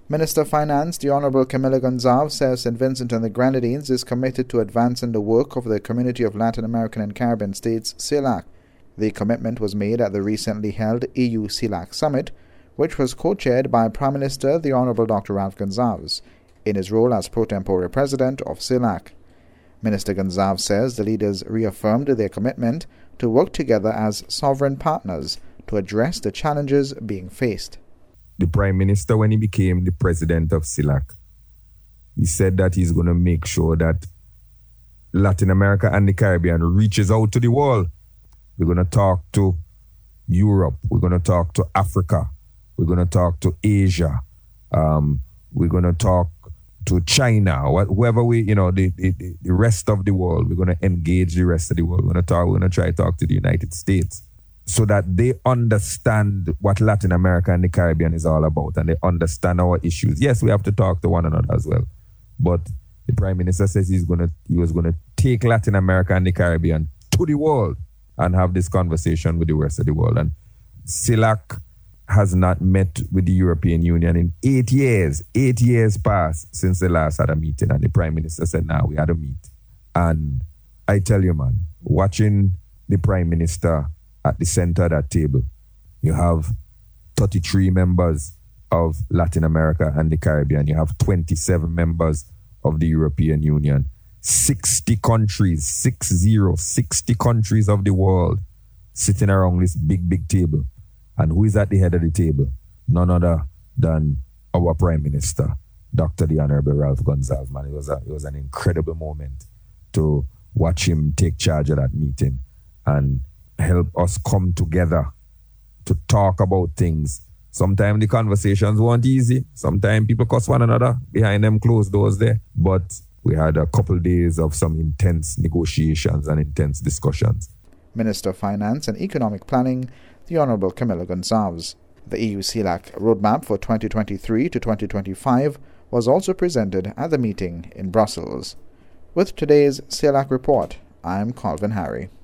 Minister of Finance, the Honorable Camila Gonçalves, says St. Vincent and the Grenadines is committed to advancing the work of the Community of Latin American and Caribbean States, CELAC. The commitment was made at the recently held EU-CELAC Summit, which was co-chaired by Prime Minister the Honorable Dr. Ralph Gonsalves, in his role as pro tempore president of CELAC. Minister Gonsalves says the leaders reaffirmed their commitment to work together as sovereign partners to address the challenges being faced. The Prime Minister, when he became the president of CELAC, he said that he's going to make sure that Latin America and the Caribbean reaches out to the world. We're going to talk to Europe. We're going to talk to Africa. We're going to talk to Asia. We're going to talk to China, whoever the rest of the world. We're going to engage the rest of the world. We're going to try to talk to the United States so that they understand what Latin America and the Caribbean is all about, and they understand our issues. Yes, we have to talk to one another as well. But the Prime Minister says he was going to take Latin America and the Caribbean to the world and have this conversation with the rest of the world. And CELAC has not met with the European Union in 8 years. 8 years passed since they last had a meeting, and the Prime Minister said, "Now we had a meet." And I tell you, man, watching the Prime Minister at the center of that table, you have 33 members of Latin America and the Caribbean. You have 27 members of the European Union. 60 countries, 60 countries of the world sitting around this big table. And who is at the head of the table? None other than our Prime Minister, Dr. the Honorable Ralph Gonsalves. Man, it was an incredible moment to watch him take charge of that meeting and help us come together to talk about things. Sometimes the conversations weren't easy. Sometimes people cuss one another behind them closed doors there. But we had a couple days of some intense negotiations and intense discussions. Minister of Finance and Economic Planning, the Honorable Camila Gonçalves. The EU-CELAC roadmap for 2023 to 2025 was also presented at the meeting in Brussels. With today's CELAC report, I'm Calvin Harry.